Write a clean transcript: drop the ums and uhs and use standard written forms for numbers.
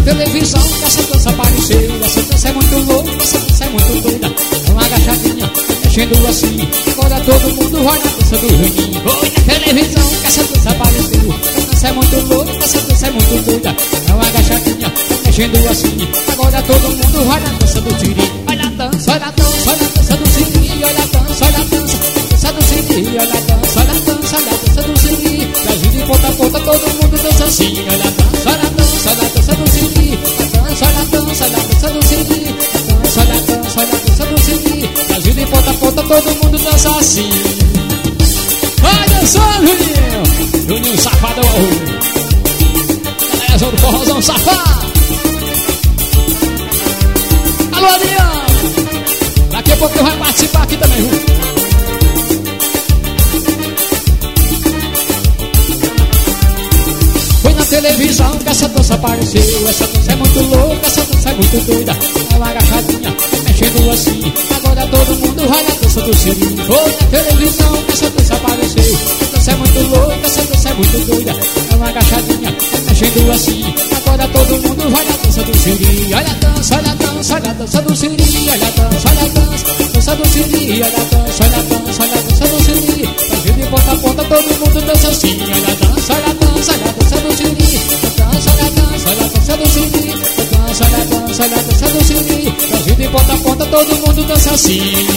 televisão que essa dança apareceu. Essa dança é muito louca, essa dança é muito doida. É uma agachadinha, mexendo assim. Agora todo mundo vai na dança do Juninho. Foi na televisão que essa dança apareceu. Essa dança é muito louca, essa dança é muito doida. É uma agachadinha, mexendo assim. Agora todo mundo vai na dança do Siri. Olha a dança, olha a dança, olha a dança do Siri. Olha a dança, olha a dança, dança do Siri. Olha a dança, olha a dança, olha a dança do Siri. Da gira de ponta a ponta todo mundo dança assim. Olha a dança, olha a dança, olha a dança do Siri. Olha a dança, olha a dança do Siri. Olha a dança, olha a dança do Siri. Da gira de ponta a ponta todo mundo dança assim. Vai dançando, Juninho! Juninho safadão! Galera do forrozão safado! Alô, Adriano! Daqui a pouco eu vou participar aqui também, viu? Foi na televisão que essa dança apareceu. Essa dança é muito louca, essa dança é muito doida. É uma agachadinha, mexendo assim. Agora todo mundo vai na dança do Siri. Foi na televisão que essa dança apareceu. Essa dança é muito louca, essa dança é muito doida. É uma agachadinha, mexendo assim. Agora todo mundo vai na dança do Siri. Olha a dança, olha a dança, olha a dança do Siri. Olha a dança, olha a dança, dança do Siri. Olha a dança, olha a dança, olha a dança do Siri. Fazendo de ponta a ponta todo mundo dança assim. Olha a dança, olha a dança, olha a dança do Siri. Dança, olha a dança, olha a dança do Siri. Dança, olha a dança, olha a dança do Siri. Fazendo de ponta a ponta todo mundo dança assim.